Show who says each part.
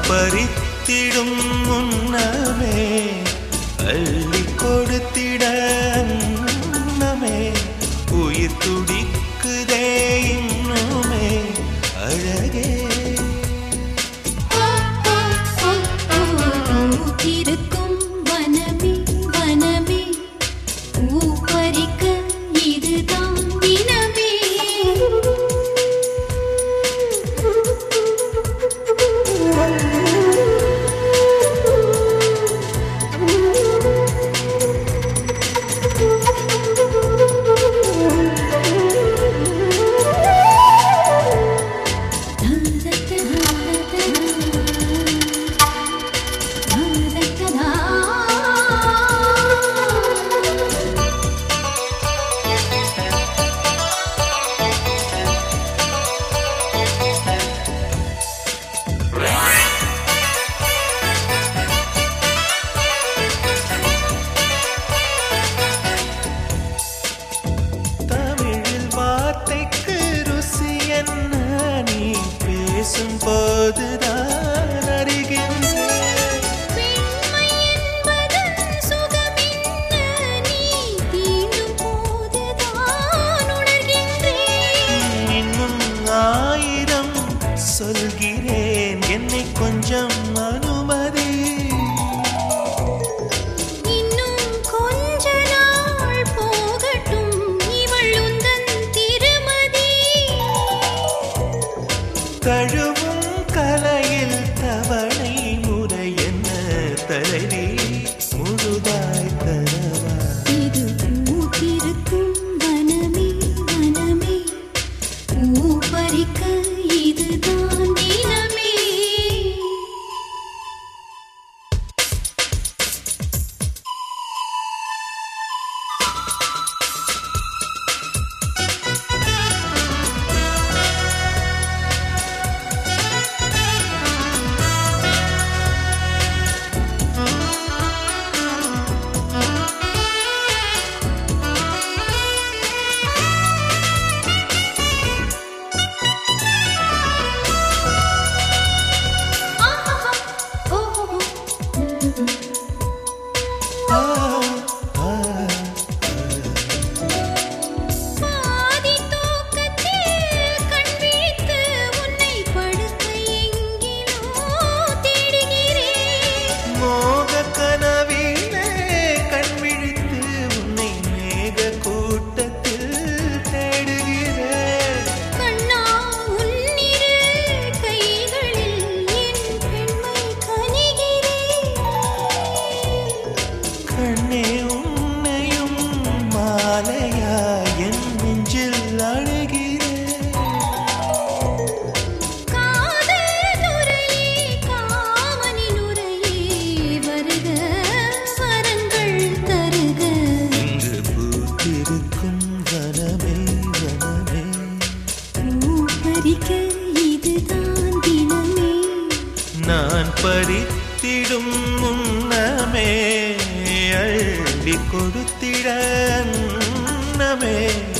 Speaker 1: பறித்திடும் முன்னமே அள்ளி கொடுத்திட அன்னமே உயிர் துடிக்குதே இன்னுமே அழகே
Speaker 2: இருக்கும் வனமே வனமே பூ பறிக்க இதுதான் தினமே போதுதான் அறிகின்றேன் பெண்மை என்பதன் சுகமென்ன நீ தீண்டும் போதுதான் உணர்கின்றேன்
Speaker 1: இன்னும் 1000 சொல்கிறேன் என்னை கொஞ்சம் அனுமதி
Speaker 2: இன்னும் கொஞ்ச நாள் போகட்டும் இவள் உந்தன் திருமதி
Speaker 1: தழுவும் கலையில் தவணை முறை என்ன தலைவி முழுதாய் தரவா
Speaker 2: இது பூத்திருக்கும் வனமே வனமே பூ பறிக்க இதுதான் தினமே
Speaker 1: நான் பறித்திடும் முன்னமே அள்ளி கொடுத்திட அன்னமே